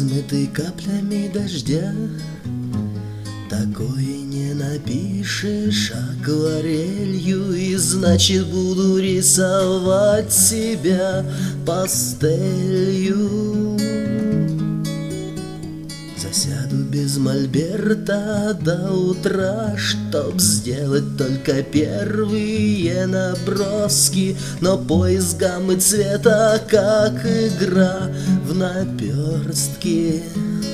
размытый каплями дождя. Такое не напишешь акварелью, и значит буду рисовать себя пастелью. Засяду без мольберта до утра, чтоб сделать только первые наброски, но поиск гаммы цвета, как игра в наперстке.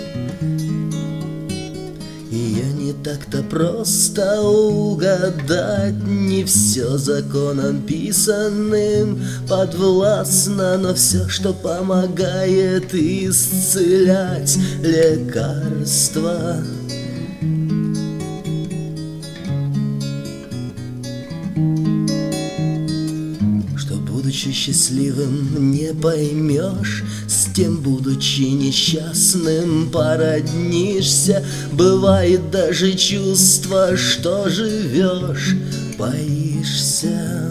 Ее не так-то просто угадать, не все законом писанным подвластно, но все, что помогает исцелять, лекарства. Что, будучи счастливым, не поймешь, с тем, будучи несчастным, породнишься. Бывает даже чувство, что живешь, боишься.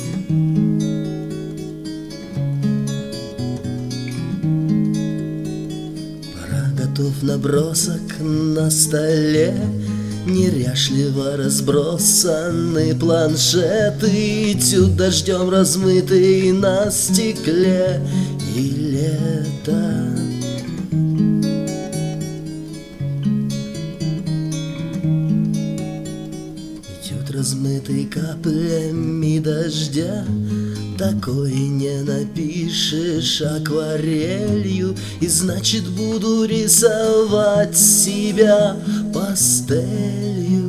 Пора, готов набросок на столе, неряшливо разбросаны планшеты, этюд дождем размытый на стекле, и лето. Этюд, размытый каплями дождя, такой не напишешь акварелью, и значит буду рисовать себя пастелью.